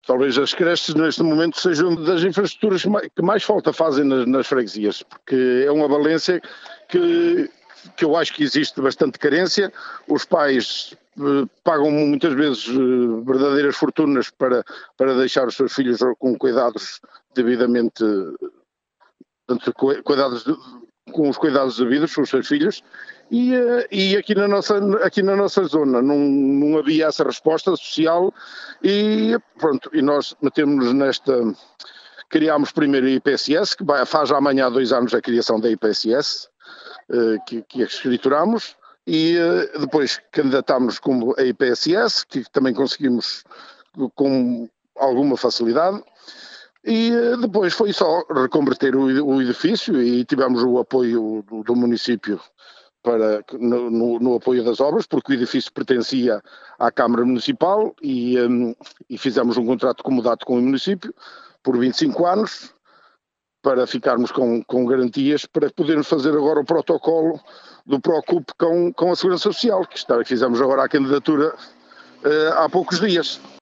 Talvez as creches neste momento sejam das infraestruturas que mais falta fazem nas freguesias, porque é uma valência que eu acho que existe bastante carência. Os pais pagam muitas vezes verdadeiras fortunas para deixar os seus filhos com cuidados devidamente, portanto, com os cuidados devidos com os seus filhos, e aqui na nossa zona não havia essa resposta social e pronto, e nós metemos-nos criámos primeiro a IPSS, que faz já amanhã 2 anos a criação da IPSS, que escriturámos, e depois candidatámos como a IPSS, que também conseguimos com alguma facilidade, e depois foi só reconverter o edifício e tivemos o apoio do município no apoio das obras, porque o edifício pertencia à Câmara Municipal e fizemos um contrato comodato com o município por 25 anos para ficarmos com garantias para podermos fazer agora o protocolo do Procup com a Segurança Social, que fizemos agora a candidatura há poucos dias.